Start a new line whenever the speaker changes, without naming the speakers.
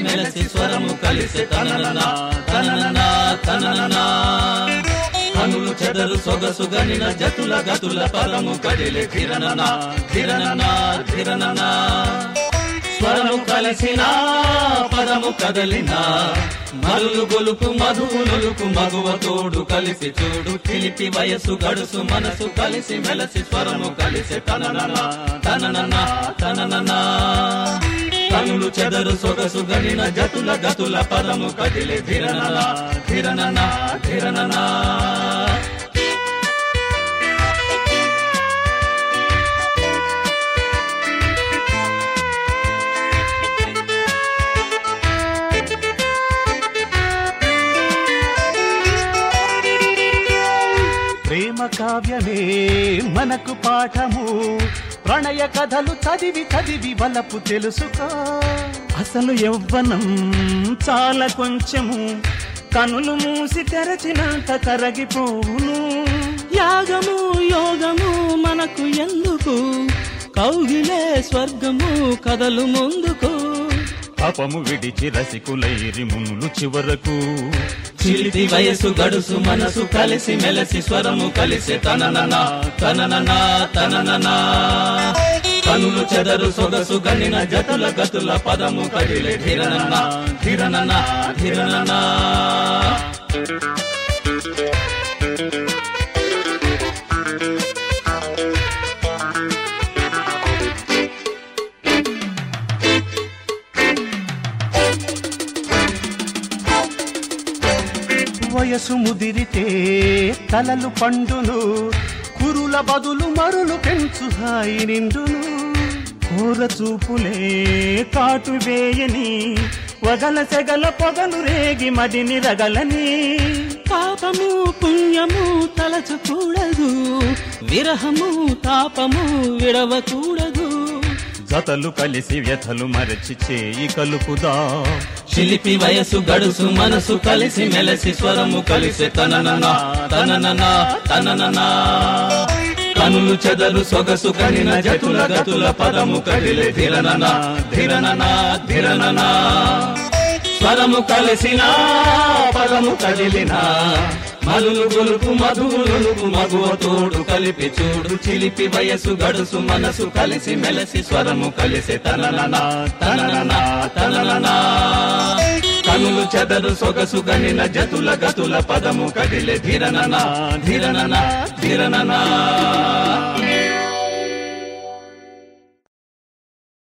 మెలసి స్వరము కలిసి తనననా తనననా తనననా కనులు చెదరు సొగసు గనిన జతుల గతుల పదము కదిలే ధిరననా ధిరననా ధిరననా స్వరము కలిసిన పదము కదలినా మరులు గొలుపు మధువులుకు మగువ తోడు కలిసి చూడు చిలిపి వయసు గడుసు మనసు కలిసి మెలసి స్వరము కలిసి తనననా తనననా తనననా కనులు చెదరు సొగసు గనిన జతుల గతుల పదము కదిలే ధిరననా ధిరననా ధిరననా
ప్రేమ కావ్యమే మనకు పాఠము ప్రణయ కథలు చదివి చదివి వలపు తెలుసుకో అసలు యవ్వనం చాలా కొంచెము కనులు మూసి తెరచినంత కరగిపోవును
యాగము యోగము మనకు ఎందుకు కౌగిలే స్వర్గము కదలు ముందుకు
పాపము విడిచి రసికులైరి మునులు చివరకు
చిలిపి వయసు గడుసు మనసు కలిసి మెలసి స్వరము కలిసి తనననా తనననా తనననా కనులు చెదరు సొగసు గనిన జతుల గతుల పదము కదిలే ధిరననా ధిరననా ధిరననా
వయసు ముదిరితే తలలు పండును కురుల బదులు మరులు పెంచు హాయి నిండును కోర చూపులే కాటు వేయని వగల సెగల పొగలు రేగి మదిని రగలని
పాపము పుణ్యము తలచకూడదు విరహము తాపము విడవకూడదు
జతలు కలిసి వ్యథలు మరచి చేయి కలుపుదా
చిలిపి వయసు గడుసు మనసు కలిసి మెలసి స్వరము కలిసి తనననా తనననా తనననా కనులు చెదరు సొగసు కనిన జతుల గతుల పదము కదిలే ధిరననా ధిరననా ధిరననా స్వరము కలిసిన పదము కదిలినా మలులు గొలుపు మధువులుకు మగువ తోడు కలిపి చూడు చిలిపి వయసు గడుసు మనసు కలిసి మెలసి స్వరము కలిసి తనననా తనననా తనననా కనులు చెదరు సొగసు గనిన జతుల గతుల పదము కదిలే ధిరననా ధిరననా ధిరననా